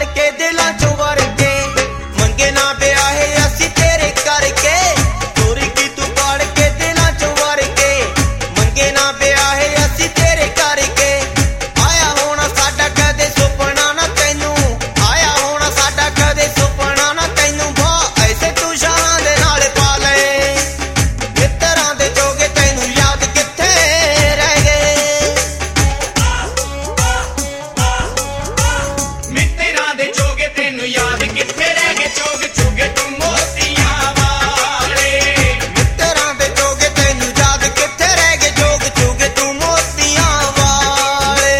ਕੇ ਦਿਲਾਂ ਚੋਂ ਵਰ ਕੇ ਮੰਗੇ ਨਾ ਵਿਆਹੇ ਅਸੀਂ ਤੇਰੇ ਕਰਕੇ ਚੋਰੀ ਕੀ ਤੂੰ ਪਾੜ ਕੇ ਦਿਲਾਂ ਚੋਂ ਵਰ ਕੇ ਮੰਗੇ ਨਾ ਵਿਆਹੇ ਅਸੀਂ ਤੇਰੇ ਕਰਕੇ ਆਇਆ ਹੋਣਾ ਸਾਡਾ ਕਦੇ ਸੁਪਨਾ ਨਾ ਤੈਨੂੰ ਆਇਆ ਹੋਣਾ ਸਾਡਾ ਕਦੇ ਸੁਪਨਾ ਨਾ ਤੈਨੂੰ ਭਾ ਐਸੇ ਤੂੰ ਸ਼ਾਨ ਦੇ ਨਾਲ ਪਾ ਲਏ ਮਿੱਤਰਾਂ ਦੇ ਜੋਗੇ ਤੈਨੂੰ ਯਾਦ ਕਿੱਥੇ ਰਹਿ ਗਏ ਮਿੱਤਰਾਂ ਦੇ ਜੋਗੇ ਤੈਨੂੰ ਯਾਦ ਕਿੱਥੇ ਰਹਿ ਗਏ ਚੋਗ ਚੁਗੇ ਤੂੰ ਮੋਤੀਆਂ ਵਾਲੇ ਮਿੱਤਰਾਂ ਦੇ ਜੋਗੇ ਤੈਨੂੰ ਯਾਦ ਕਿੱਥੇ ਰਹਿ ਗਏ ਜੋਗ ਚੁਗੇ ਤੂੰ ਮੋਤੀਆਂ ਵਾਲੇ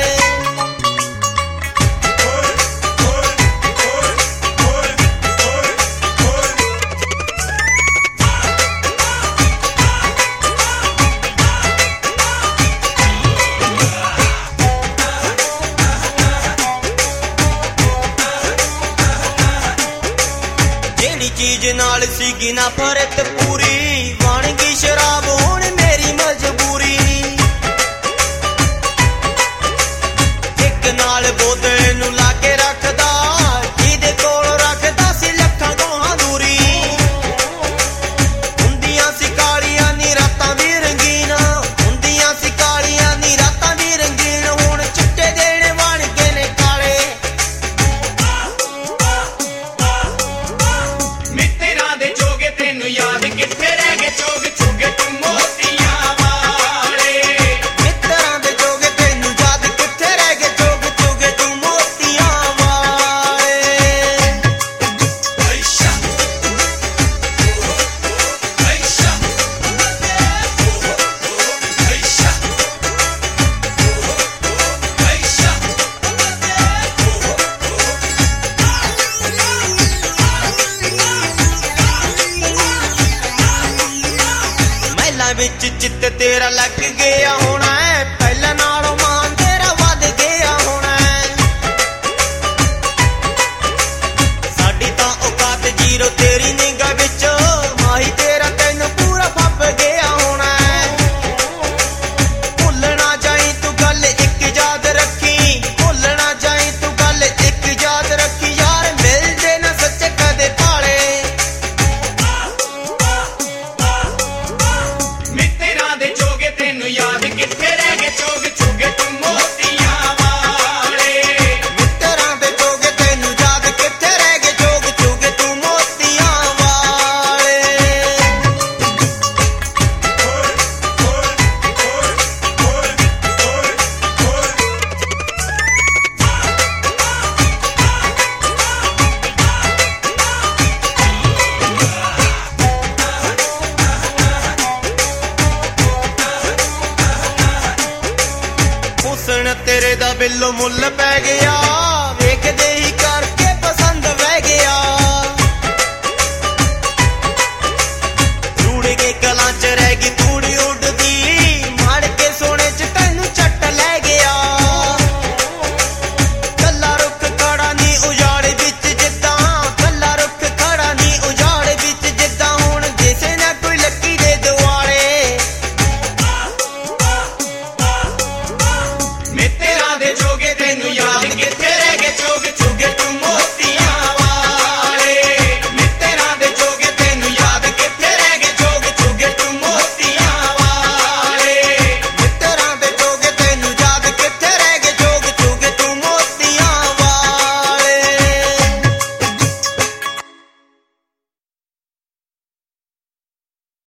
ਜਿਹੜੀ ਚੀਜ਼ ਨਾਲ ਸੀਗੀ ਨਫ਼ਰਤ ਪੂਰੀ ਬਣ ਗਈ ਸ਼ਰਾਬ ਹੁਣ ਮੇਰੀ ਮਜਬੂਰੀ ਇੱਕ ਨਾਲ ਬੋਤਲ ਨੂੰ ਲਾ ਕੇ ਰੱਖਦਾ ਜਿਹਦੇ ਕੋਲ ਰੱਖਦਾ ਸੀ ਲੱਖਾਂ ਕੋਹਾਂ ਦੂਰੀ ਹੁੰਦੀਆਂ ਸੀ ਕਾਲੀਆਂ ਨੀ ਰਾਤਾਂ ਵੀ ਰੰਗੀਨ ਹੁੰਦੀਆਂ ਸੀ ਕਾਲੀਆਂ ਨੀ ਰਾਤਾਂ ਵੀ ਰੰਗੀਨ ਹੁਣ ਚਿੱਟੇ ਦੇਣ ਬਣ ਕੇ ਨੇ ਕਾਲੇ ਮਿੱਤਰਾਂ ਦੇ ਜੋਗੇ ਤੈਨੂੰ ਯਾਦ ਕਿੱਥੇ ਰਹਿ ਗਏ ਚੋਗ ਚੁਗੇ ਤੂੰ ਮੋਤੀਆਂ ਵਾਲੇ ਮਿੱਤਰਾਂ ਦੇ ਜੋਗੇ ਤੈਨੂੰ ਯਾਦ ਕਿੱਥੇ ਰਹਿ ਗਏ ਜੋਗ ਚੁਗੇ ਤੂੰ ਮੋਤੀਆਂ ਵਾਲੇ ਐਸ਼ਾ ਐਸ਼ਾ ਐਸ਼ਾ ਐਸ਼ਾ ਮਹਿਲਾਂ ਵਿੱਚ ਚਿੱਤ ਤੇਰਾ ਲੱਗ ਗਿਆ ਹੋਣਾ ਹੈ ਪਹਿਲਾਂ ਨਾਲੋਂ ਮਾਨ ਤੇਰਾ ਵੱਧ ਗਿਆ ਹੋਣਾ ਹੈ ਸਾਡੀ ਤਾਂ ਔਕਾਤ ਜ਼ੀਰੋ ਤੇਰੀ ਨਿਗਾਹ ਵਿੱਚ ਮਾਹੀ ਤੇਰਾ ਤੈਨੂੰ ਪੂਰਾ ਫੱਬ ਗਿਆ ਹੋਣਾ ਹੈ ਭੁੱਲਣਾ ਜਾਈ ਤੂੰ ਗੱਲ ਇੱਕ ਯਾਦ ਰੱਖੀ ਭੁੱਲਣਾ ਜਾਈ ਤੂੰ ਗੱਲ ਇੱਕ ਯਾਦ ਰੱਖੀ ਯਾਰ ਮਿਲਦੇ ਨਾ ਸੱਚੇ ਕਦੇ ਭਾਲੇ ਮਿੱਤਰਾਂ ਦੇ ਜੋਗੇ ਤੈਨੂੰ ਯਾਦ ਕਿੱਥੇ ਰਹਿ ਗਏ ਚੋਗ ਚੁਗੇ ਤੂੰ ਮੋਤੀਆਂ ਵਾਲੇ ਮਿੱਤਰਾਂ ਦੇ ਜੋਗੇ ਤੈਨੂੰ ਯਾਦ ਕਿੱਥੇ ਰਹਿ ਗਏ ਜੋਗ ਚੁਗੇ ਤੂੰ ਮੋਤੀਆਂ ਵਾਲੇ ਹੁਸਨ ਤੇਰੇ ਦਾ ਬਿੱਲੋ ਮੁੱਲ ਪੈ ਗਿਆ ਵੇਖਦੇ ਹੀ